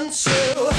want you.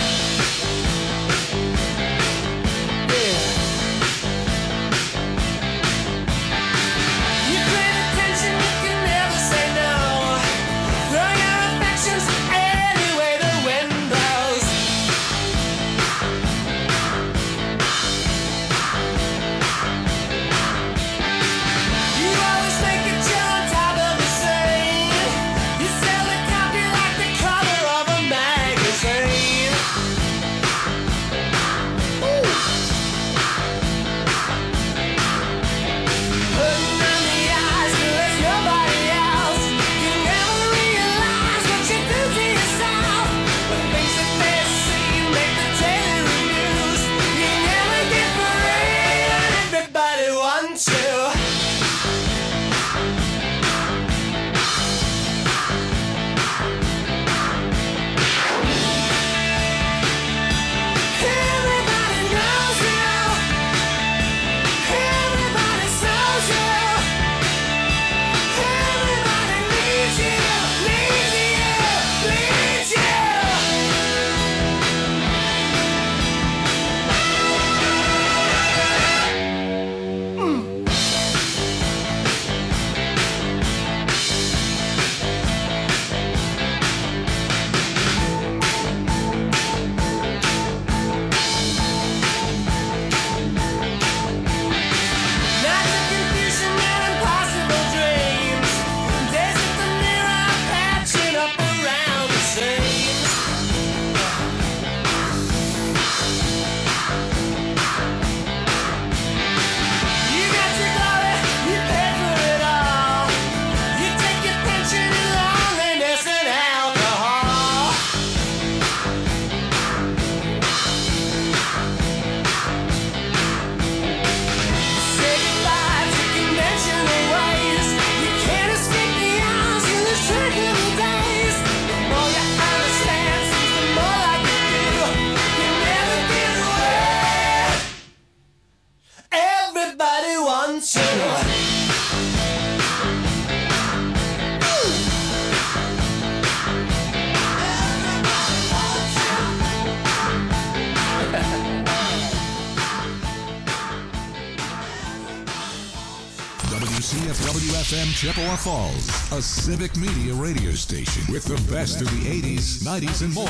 WCFW-FM Chippewa Falls, a civic media radio station with the best of the 80s, 90s, and more.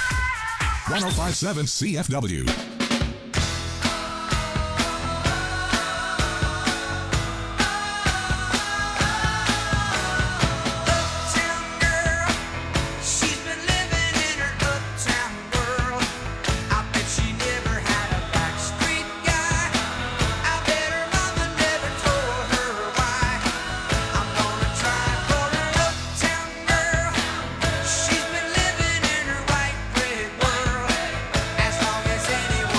105.7 CFW. She's been living in her white bread world as long as anyone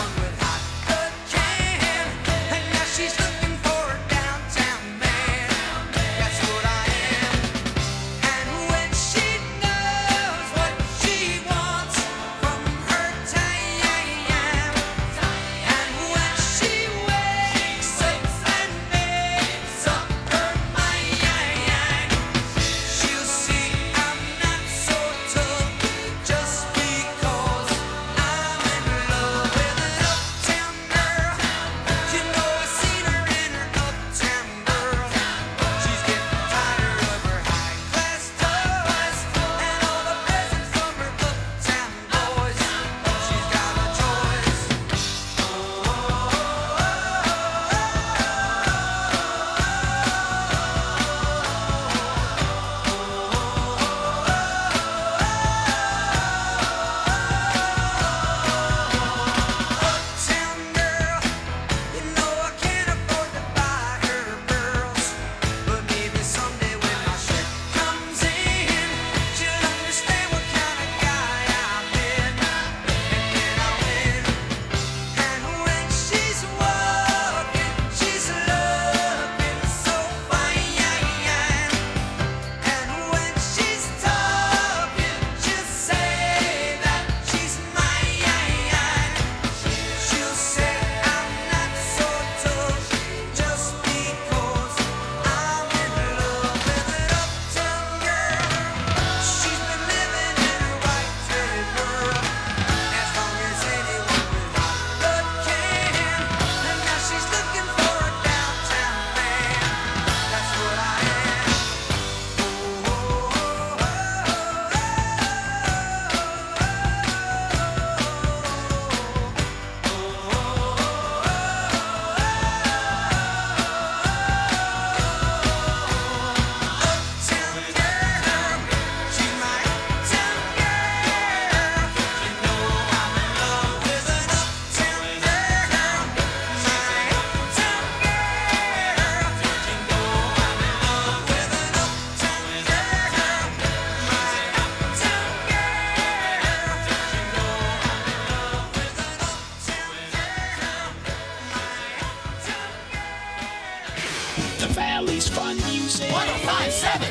Fun music. 105.7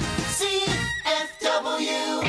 CFW.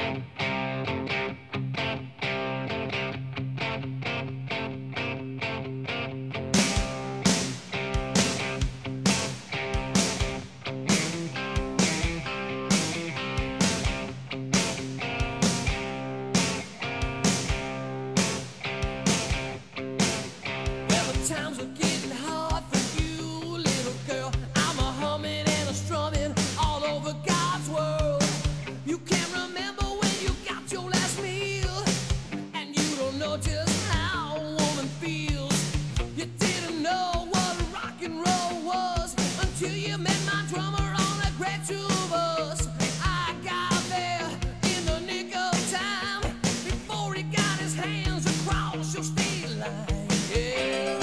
Times are getting hard for you, little girl. I'm a humming and a strumming all over God's world. You can't remember when you got your last meal, and you don't know just how a woman feels. You didn't know what rock and roll was until you met my drummer on a great tour bus. I got there in the nick of time before he got his hands across your state line. Yeah.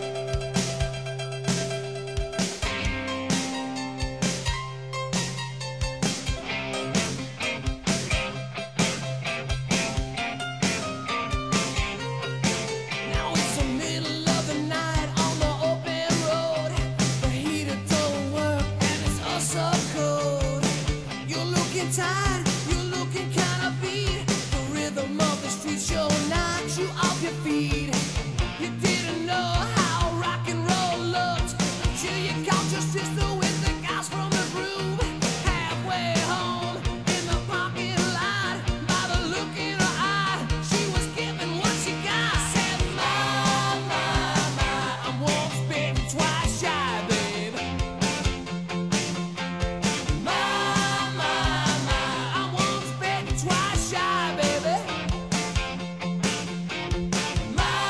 Tired, you're looking kinda beat. The rhythm of the street show knocks you off your feet. You didn't know how rock and roll looked until you caught your sister with the guys from the groove. Halfway home in the parking lot, by the look in her eye, she was giving what she got. Said, my, I'm once bitten, twice shy, babe. Twice shy, baby. My,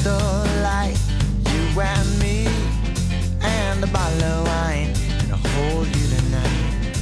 candlelight, you and me, and a bottle of wine, and I'll hold you tonight.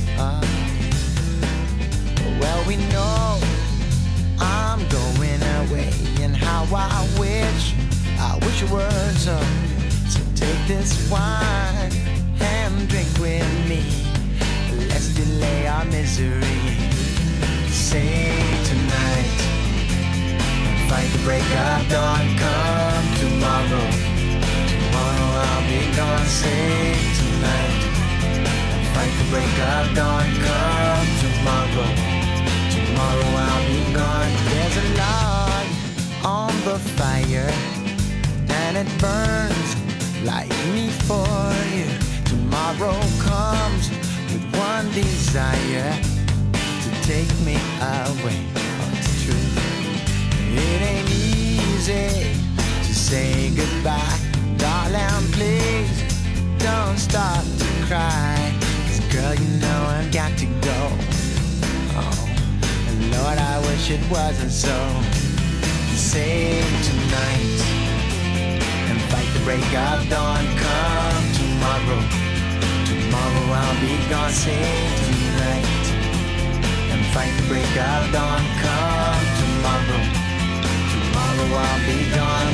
Well, we know I'm going away, and how I wish it were so. So take this wine and drink with me. Let's delay our misery. Say tonight, fight the break of dawn. Come tomorrow, tomorrow I'll be gone. Say tonight, fight the break of dawn. Come tomorrow, tomorrow I'll be gone. There's a log on the fire, and it burns like me for you. Tomorrow comes with one desire, to take me away. Oh, it's true. It ain't easy to say goodbye. Darling, please don't start to cry. 'Cause girl, you know I've got to go. Oh, and Lord, I wish it wasn't so. Save tonight and fight the break of dawn. Come tomorrow, tomorrow I'll be gone. Save tonight and fight the break of dawn. Come tomorrow, tomorrow I'll be gone.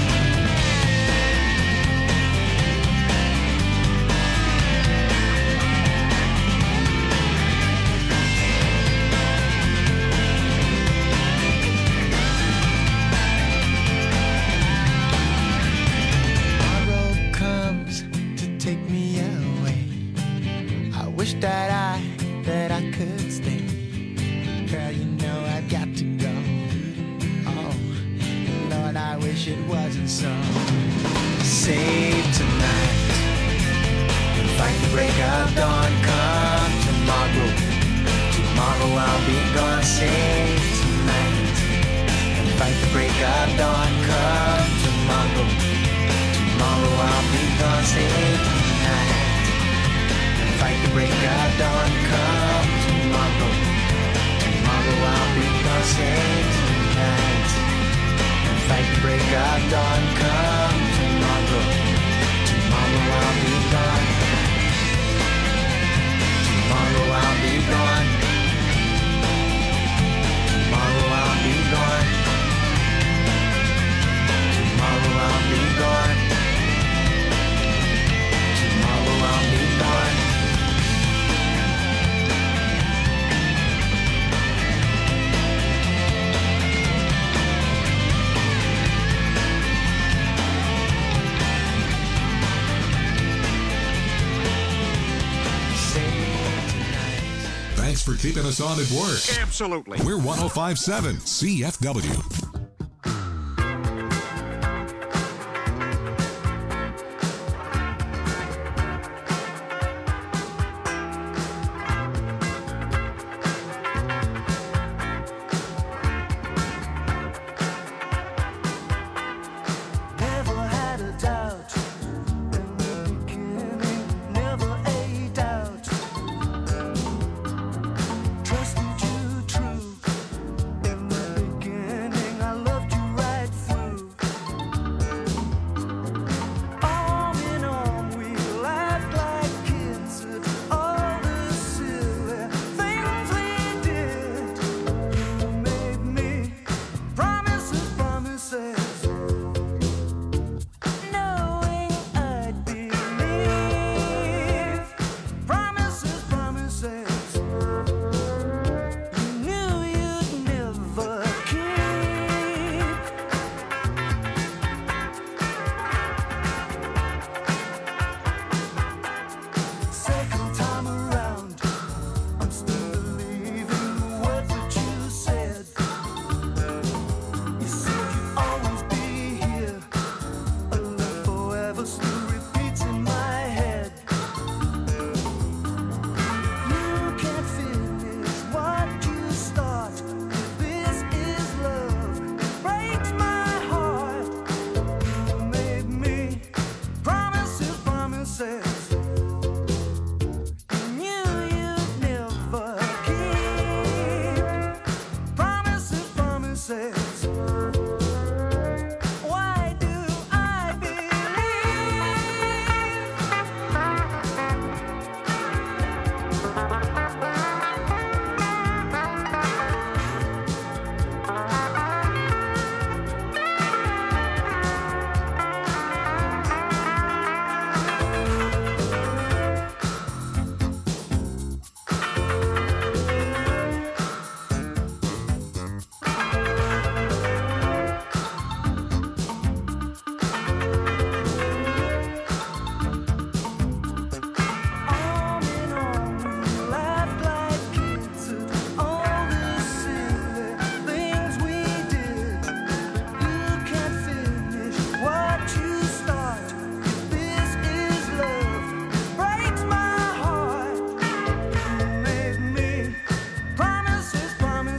That I could stay. Girl, you know I've got to go. Oh, Lord, I wish it wasn't so. Save tonight and fight the break of dawn. Come tomorrow, tomorrow I'll be gone. Save tonight and fight the break of dawn. Come tomorrow, tomorrow I'll be gone. Save tonight, fight the break of dawn. Come tomorrow, tomorrow I'll be gone. Save tonight and fight the break of dawn. Come tomorrow, tomorrow I'll be gone. Tomorrow I'll be gone. Tomorrow I'll be gone. Tomorrow I'll be gone. Tomorrow I'll be gone. Thanks for keeping us on at work. Absolutely. We're 105.7 CFW. Trusted you true in the beginning.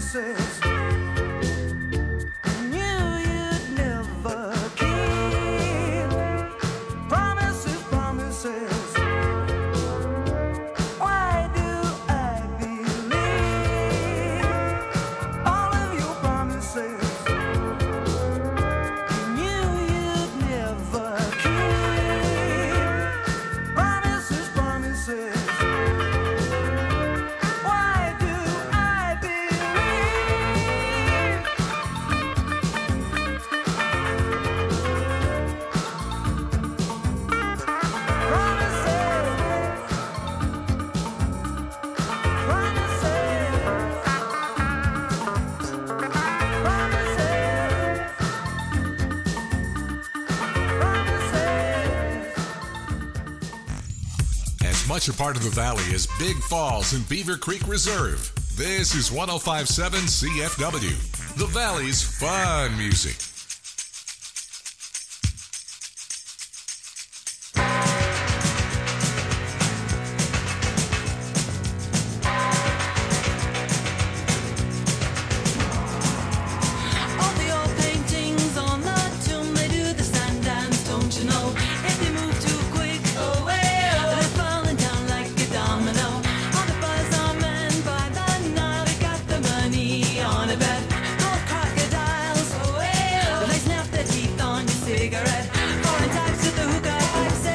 promises. Knew you'd never keep. Promises, promises. Why do I believe all of your promises? Knew you'd never keep. Promises, promises. Why do I believe? As much a part of the valley as Big Falls and Beaver Creek Reserve, this is 105.7 CFW, the Valley's fun music. All the old paintings on the tomb, they do the sun dance, don't you know? If they move too quick, they're falling down like a domino. All the buzz men by the Nile, they got the money on a bet. Gold crocodiles, they snap their teeth on your cigarette. Foreign types with the hookah pipe say,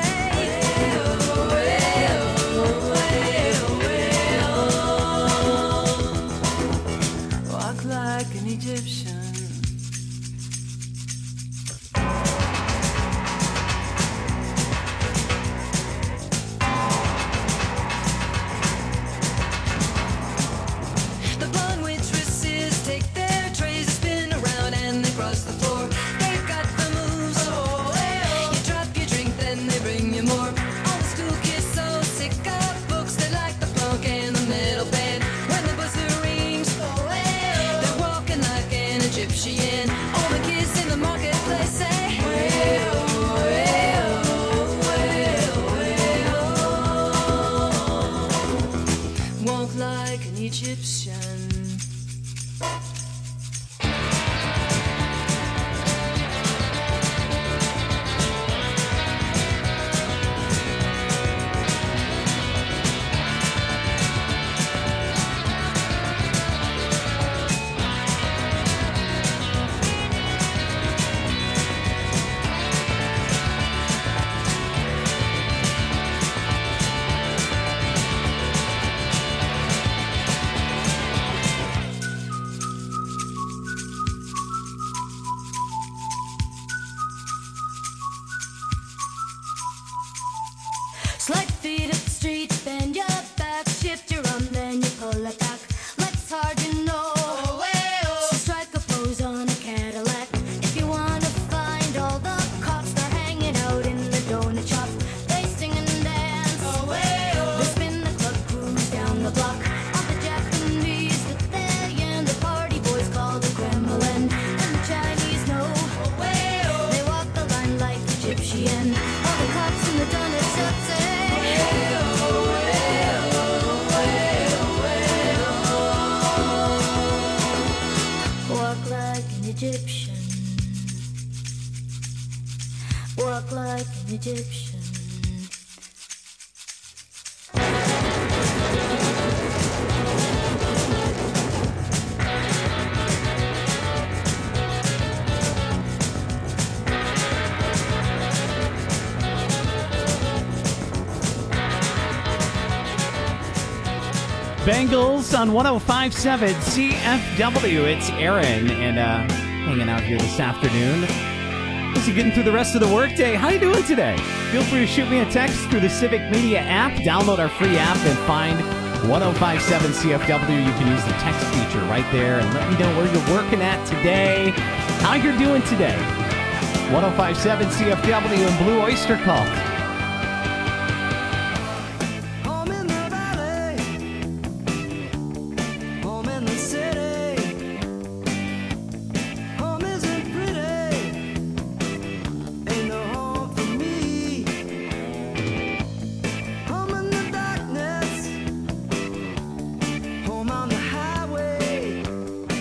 walk like an Egyptian. The blonde waitresses take their trays, spin around and they cross the floor. They've got the moves, you drop your drink, then they bring you more. All the school kids so sick of books, they like the plunk in the middle bed. When the buzzer rings, they're walking like an Egyptian. All the kids in the marketplace say, walk like an Egyptian. Slide feet up the street, bend your back, shift your arm, then you pull it back. Legs hard, you know. So strike a pose on a Cadillac. If you wanna find all the cops, they're hanging out in the donut shop. They sing and dance. They spin the club, cruise down the block. All the Japanese that they and the party boys call the Kremlin. And the Chinese know. They walk the line like Egyptian. All the cops in the donut shop say, walk like an Egyptian. Walk like an Egyptian. Bengals on 105.7 CFW. It's Aaron and hanging out here this afternoon. As you getting through the rest of the workday, how you doing today? Feel free to shoot me a text through the Civic Media app. Download our free app and find 105.7 CFW. You can use the text feature right there and let me know where you're working at today, how you're doing today. 105.7 CFW and Blue Oyster Cult. Home in the valley, home in the city. Home isn't pretty, ain't no home for me. Home in the darkness, home on the highway.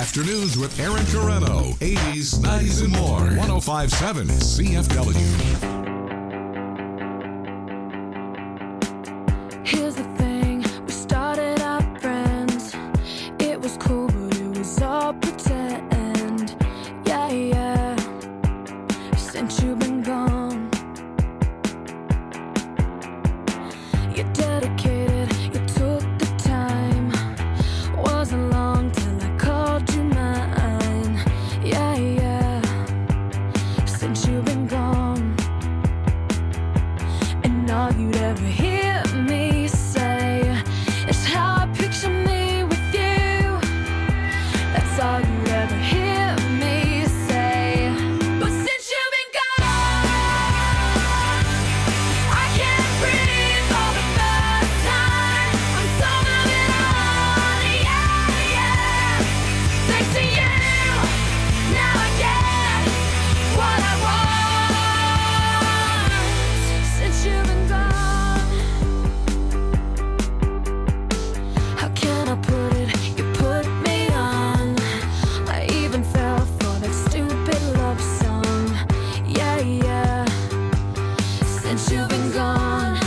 Afternoons with Aaron Carreno. 80s, 90s, and more. 105.7 CFW. Here's the thing, we started out friends. It was cool, but it was all pretend. Yeah, yeah. Since you've been gone, you're dedicated, you took the time. Wasn't long till I called you mine. Yeah, yeah. Since you've been gone, and all you'd ever hear me say is how I picture me with you. That's all you'd ever hear me say. But since you've been gone, I can't breathe for the first time. I'm so moving on, yeah, yeah. Thanks to you, now I get what I want. Since you've been gone, how can I put it? You put me on. I even fell for that stupid love song. Yeah, yeah. Since you've been gone,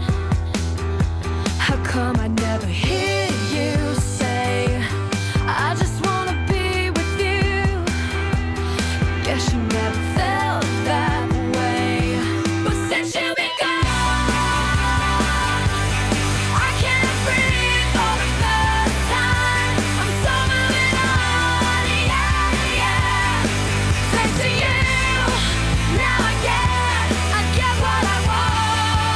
how come I never hear you say, I just wanna be with you? Guess you never felt that way. But since you've been gone, I can't breathe for the first time. I'm so moving on, yeah, yeah. Thanks to you, now I get what I want.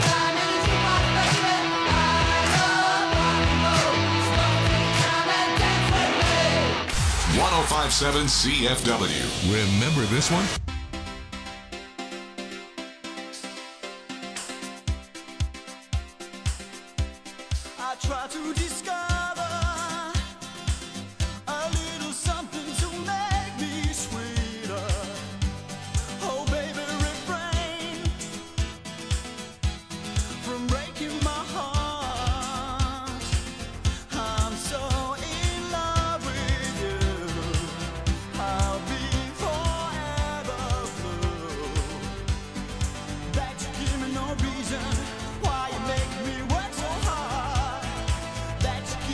time in the jukebox, baby. I love rock and roll. So take time and dance with me. 1057 CFW. Remember this one? I try to discover a little something to make me sweeter. Oh, baby, refrain from breaking my heart. I'm so in love with you. I'll be forever blue. That you give me no reason why you make me work so hard. That you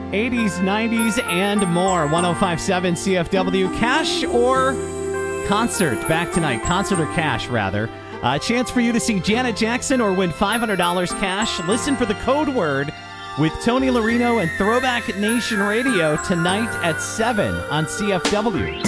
80s, 90s, and more. 105.7 CFW. Cash or concert back tonight. Concert or cash, rather. A chance for you to see Janet Jackson or win $500 cash. Listen for the code word with Tony Larino and Throwback Nation Radio tonight at 7 on CFW.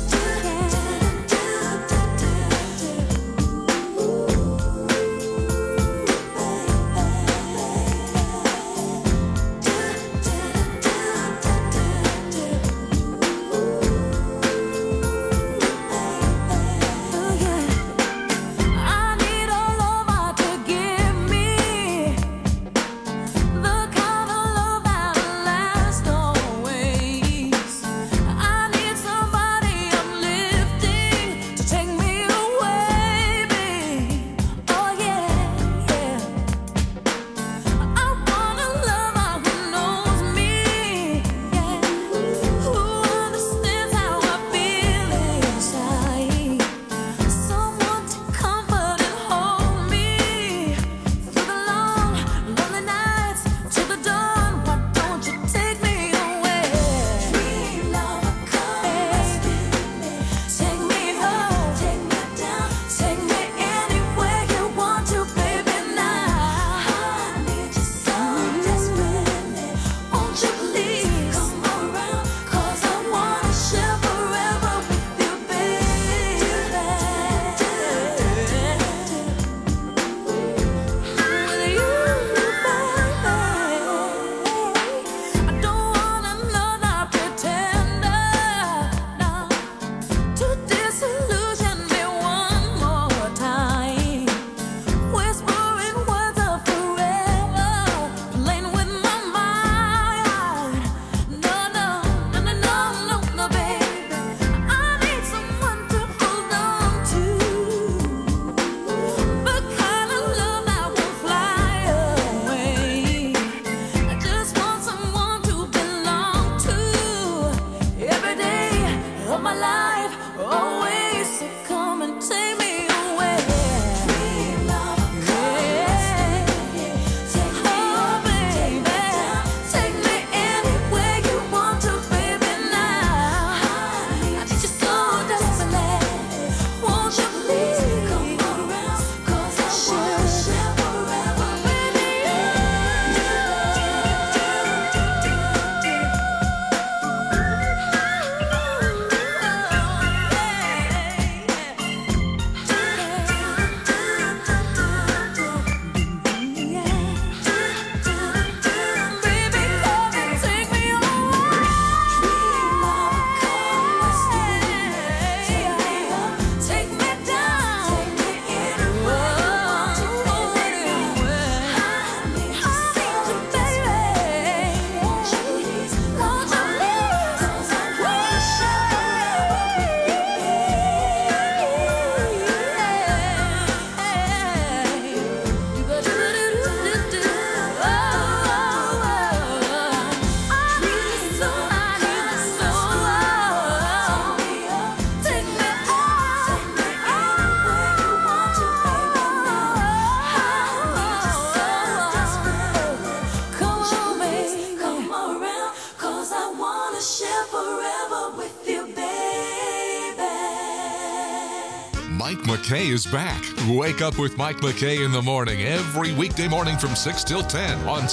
Mike McKay is back. Wake up with Mike McKay in the morning every weekday morning from 6 till 10 on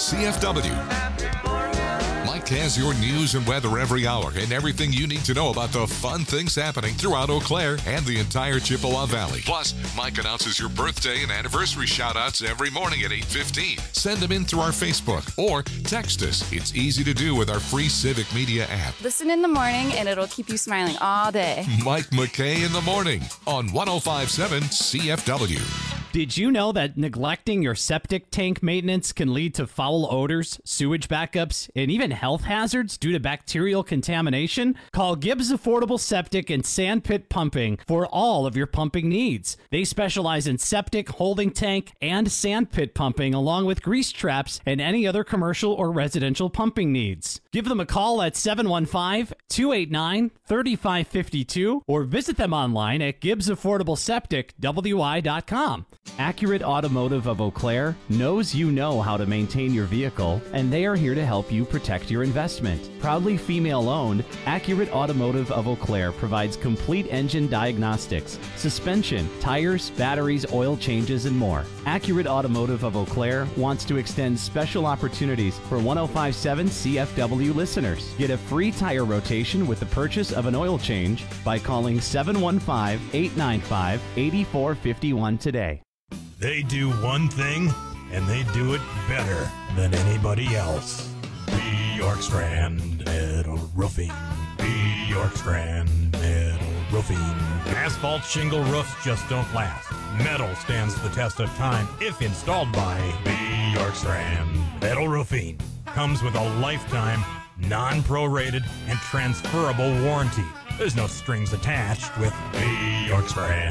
CFW. Mike has your news and weather every hour and everything you need to know about the fun things happening throughout Eau Claire and the entire Chippewa Valley. Plus, Mike announces your birthday and anniversary shout-outs every morning at 8:15. Send them in through our Facebook or text us. It's easy to do with our free Civic Media app. Listen in the morning and it'll keep you smiling all day. Mike McKay in the morning on 105.7 CFW. Did you know that neglecting your septic tank maintenance can lead to foul odors, sewage backups, and even health hazards due to bacterial contamination? Call Gibbs Affordable Septic and Sandpit Pumping for all of your pumping needs. They specialize in septic, holding tank, and sandpit pumping, along with grease traps and any other commercial or residential pumping needs. Give them a call at 715-289-3552 or visit them online at GibbsAffordableSepticWI.com. Accurate Automotive of Eau Claire knows you know how to maintain your vehicle, and they are here to help you protect your investment. Proudly female-owned, Accurate Automotive of Eau Claire provides complete engine diagnostics, suspension, tires, batteries, oil changes, and more. Accurate Automotive of Eau Claire wants to extend special opportunities for 1057 CFW listeners. Get a free tire rotation with the purchase of an oil change by calling 715-895-8451 today. They do one thing, and they do it better than anybody else. Bjorkstrand Metal Roofing. Bjorkstrand Metal Roofing. Asphalt shingle roofs just don't last. Metal stands the test of time if installed by Bjorkstrand Metal Roofing. Comes with a lifetime, non-prorated, and transferable warranty. There's no strings attached with Bjorkstrand.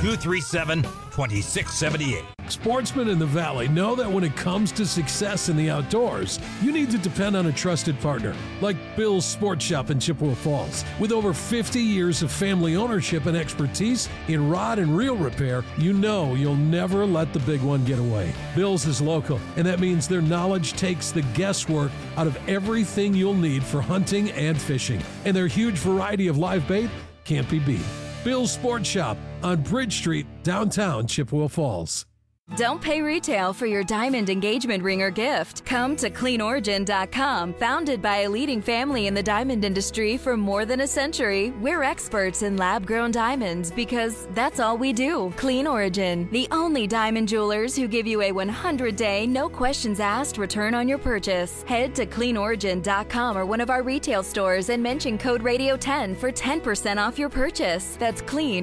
237-2678. Sportsmen in the Valley know that when it comes to success in the outdoors, you need to depend on a trusted partner like Bill's Sports Shop in Chippewa Falls. With over 50 years of family ownership and expertise in rod and reel repair, you know you'll never let the big one get away. Bill's is local, and that means their knowledge takes the guesswork out of everything you'll need for hunting and fishing. And their huge variety of live bait can't be beat. Bill's Sports Shop on Bridge Street, downtown Chippewa Falls. Don't pay retail for your diamond engagement ring or gift. Come to CleanOrigin.com. Founded by a leading family in the diamond industry for more than a century, we're experts in lab-grown diamonds because that's all we do. Clean Origin, the only diamond jewelers who give you a 100-day, no questions asked return on your purchase. Head to CleanOrigin.com or one of our retail stores and mention code Radio10 for 10% off your purchase. That's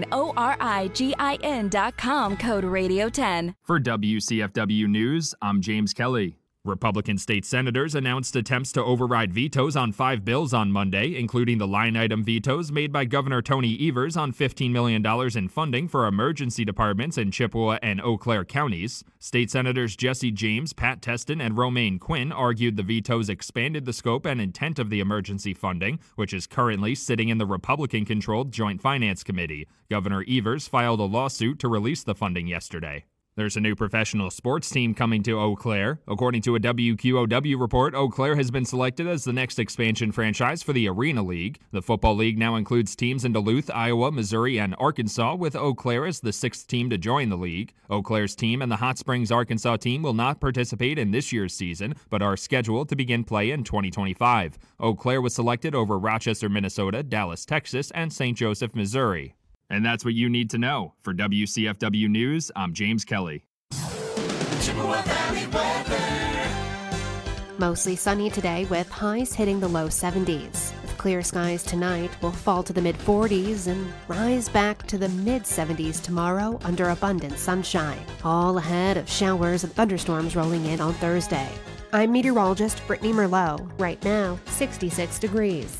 CleanOrigin.com, code Radio10. For WCFW News, I'm James Kelly. Republican state senators announced attempts to override vetoes on 5 bills on Monday, including the line-item vetoes made by Governor Tony Evers on $15 million in funding for emergency departments in Chippewa and Eau Claire counties. State Senators Jesse James, Pat Teston, and Romaine Quinn argued the vetoes expanded the scope and intent of the emergency funding, which is currently sitting in the Republican-controlled Joint Finance Committee. Governor Evers filed a lawsuit to release the funding yesterday. There's a new professional sports team coming to Eau Claire. According to a WQOW report, Eau Claire has been selected as the next expansion franchise for the Arena League. The Football League now includes teams in Duluth, Iowa, Missouri, and Arkansas, with Eau Claire as the 6th team to join the league. Eau Claire's team and the Hot Springs, Arkansas team will not participate in this year's season, but are scheduled to begin play in 2025. Eau Claire was selected over Rochester, Minnesota, Dallas, Texas, and St. Joseph, Missouri. And that's what you need to know. For WCFW News, I'm James Kelly. Chippewa Valley weather. Mostly sunny today with highs hitting the low 70s. With clear skies tonight, we'll fall to the mid-40s and rise back to the mid-70s tomorrow under abundant sunshine. All ahead of showers and thunderstorms rolling in on Thursday. I'm meteorologist Brittany Merlot. Right now, 66 degrees.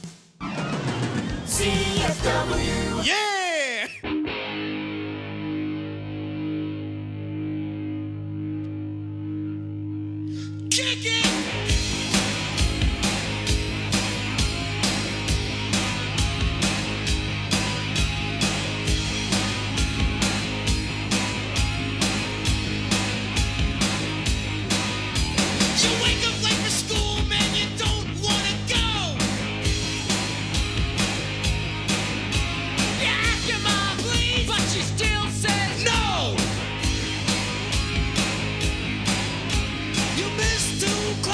CFW. Yeah! Kick it! You wake up late for school, man, you don't wanna go. You ask your mom, please, but she still says no. You miss 2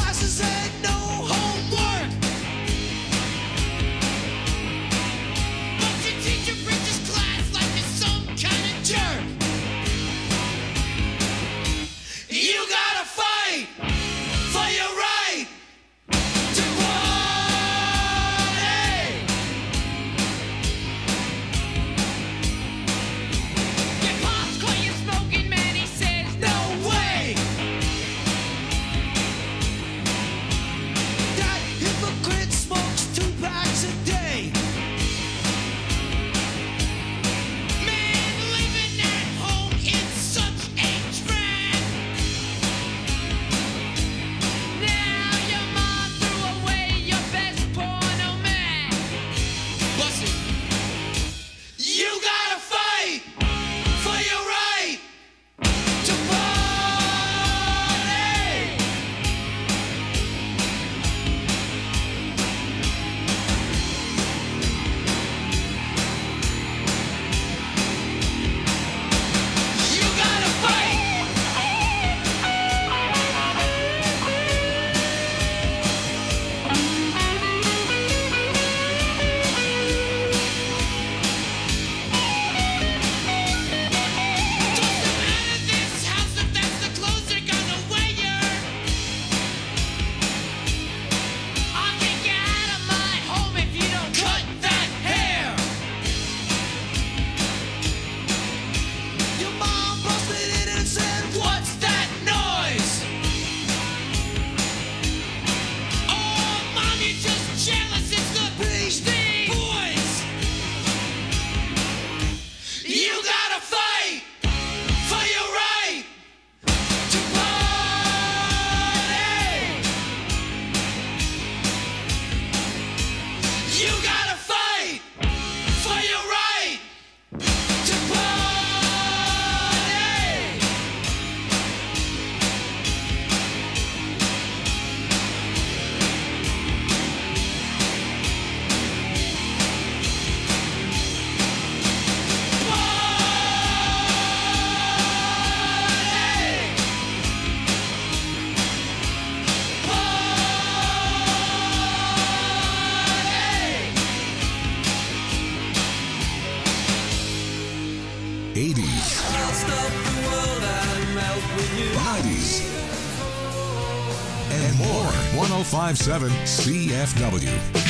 and more. 105.7 CFW.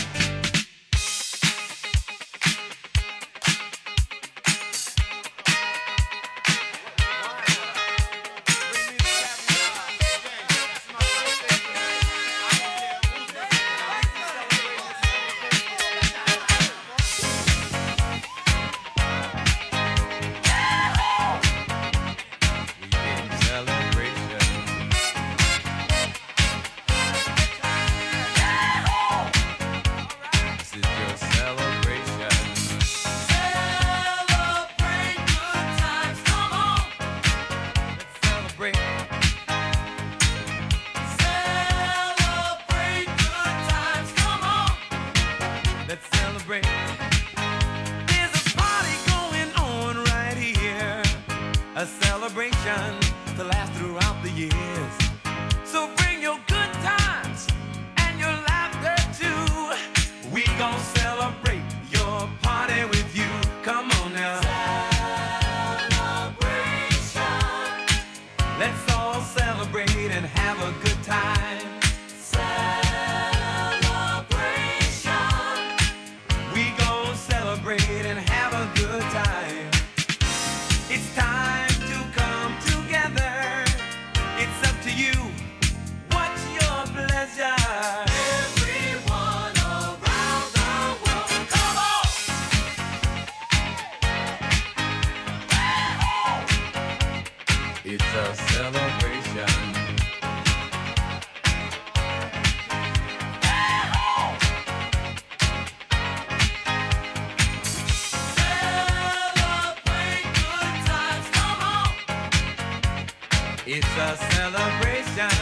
It's a celebration.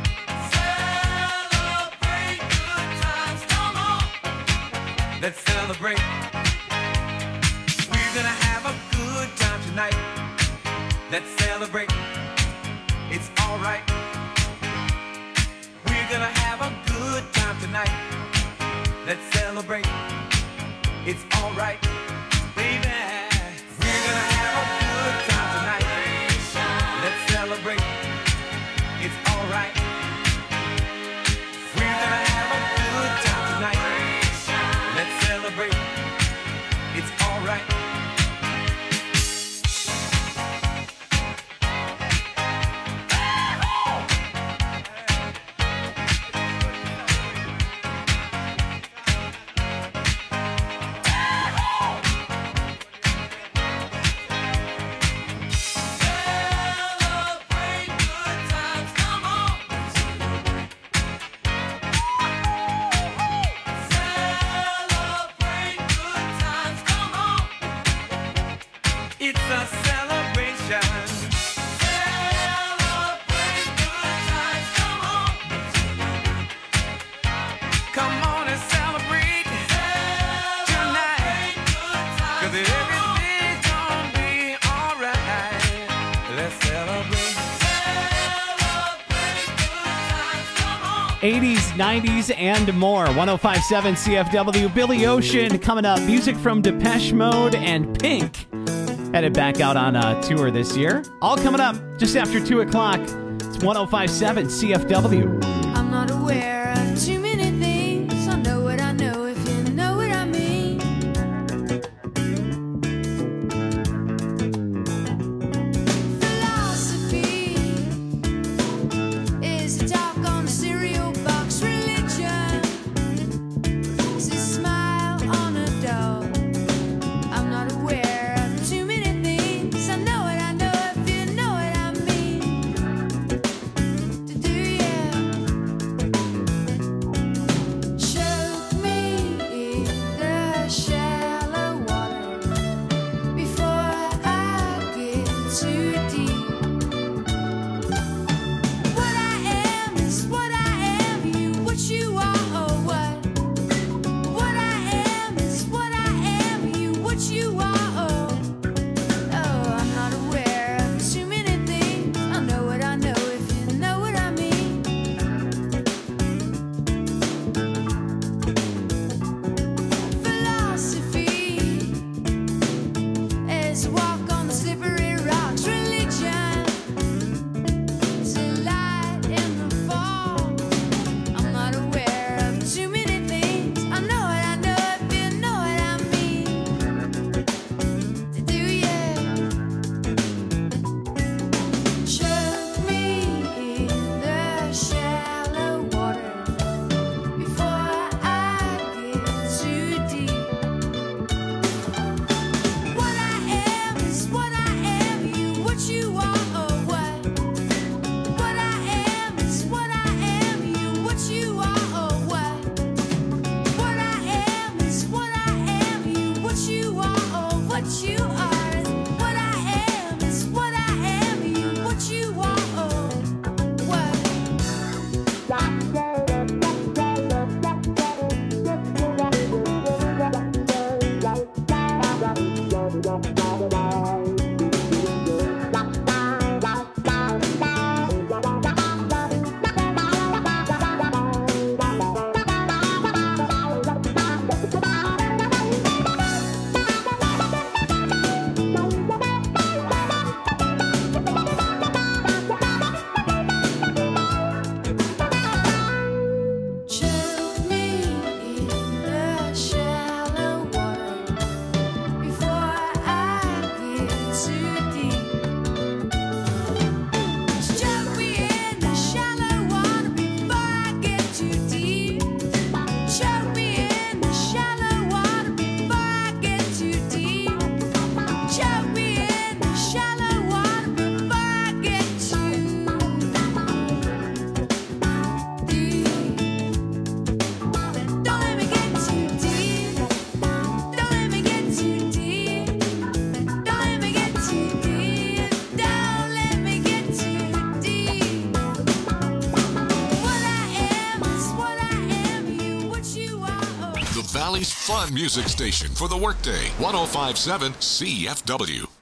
Celebrate good times, come on. Let's celebrate. We're gonna have a good time tonight. Let's celebrate. It's alright. We're gonna have a good time tonight. Let's celebrate. It's alright, baby. We're gonna have a good time tonight. Let's celebrate. It's alright. We're gonna have a good time tonight. Let's celebrate. It's alright. It's a celebration. Celebrate good times, come on. Come on and celebrate tonight. 'Cause everything's gonna be alright. Let's celebrate. Celebrate good times, come on. 80s, 90s, and more. 105.7 CFW. Billy Ocean coming up. Music from Depeche Mode and Pink. Headed back out on a tour this year. All coming up just after 2 o'clock. It's 105.7 CFW. I'm not aware of too many things. I know what I know if you know what I mean. Philosophy is a talk on a cereal box. Religion is a smile on a dog. I'm not aware of too many things. I know what I know if you know what I mean. To do, yeah. Valley's fun music station for the workday. 105.7 CFW.